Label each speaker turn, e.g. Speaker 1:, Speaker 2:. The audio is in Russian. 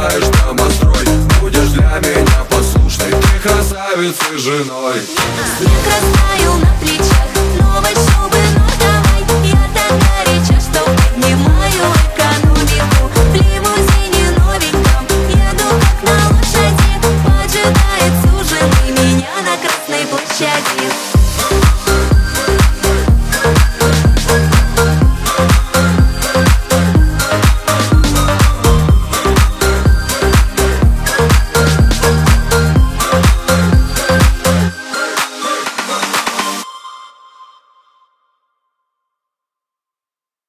Speaker 1: знаешь домострой. Будешь для меня послушной, ты красавицей женой.
Speaker 2: Снег растаял на плечах новой шубы, но давай. Я так горяча, что поднимаю экономику. В лимузине новеньком еду как на лошади. Поджидает суженый меня на Красной площади.